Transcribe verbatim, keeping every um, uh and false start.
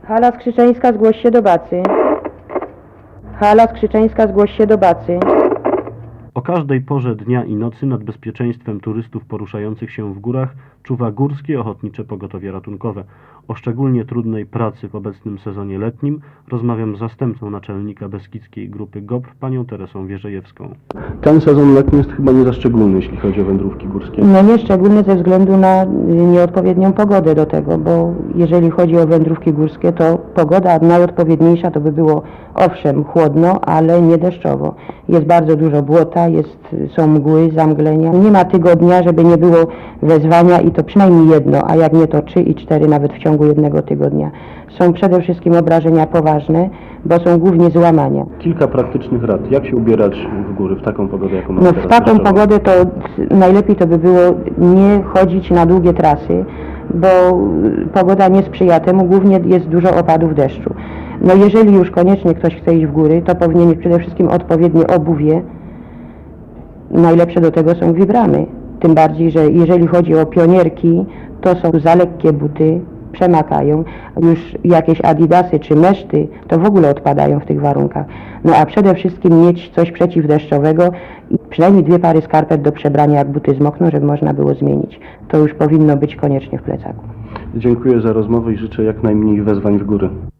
Hala Skrzyczeńska, zgłoś się do Bacy. Hala Skrzyczeńska, zgłoś się do Bacy. O każdej porze dnia i nocy nad bezpieczeństwem turystów poruszających się w górach czuwa Górskie Ochotnicze Pogotowie Ratunkowe. O szczególnie trudnej pracy w obecnym sezonie letnim rozmawiam z zastępcą naczelnika Beskidzkiej Grupy G O P, panią Teresą Wierzejewską. Ten sezon letni jest chyba nie za szczególny, jeśli chodzi o wędrówki górskie. No nie szczególnie ze względu na nieodpowiednią pogodę do tego, bo jeżeli chodzi o wędrówki górskie, to pogoda najodpowiedniejsza to by było owszem chłodno, ale nie deszczowo. Jest bardzo dużo błota, jest, są mgły, zamglenia. Nie ma tygodnia, żeby nie było wezwania i to przynajmniej jedno, a jak nie to trzy i cztery nawet w ciągu jednego tygodnia. Są przede wszystkim obrażenia poważne, bo są głównie złamania. Kilka praktycznych rad. Jak się ubierać w góry w taką pogodę, jaką mamy No teraz? w taką deszczową? pogodę to najlepiej to by było nie chodzić na długie trasy, bo pogoda nie sprzyja temu, głównie jest dużo opadów deszczu. No jeżeli już koniecznie ktoś chce iść w góry, to powinien mieć przede wszystkim odpowiednie obuwie. Najlepsze do tego są wibramy. Tym bardziej, że jeżeli chodzi o pionierki, to są za lekkie buty, przemakają. Już jakieś adidasy czy meszty to w ogóle odpadają w tych warunkach. No a przede wszystkim mieć coś przeciwdeszczowego i przynajmniej dwie pary skarpet do przebrania, jak buty zmokną, żeby można było zmienić. To już powinno być koniecznie w plecaku. Dziękuję za rozmowę i życzę jak najmniej wezwań w góry.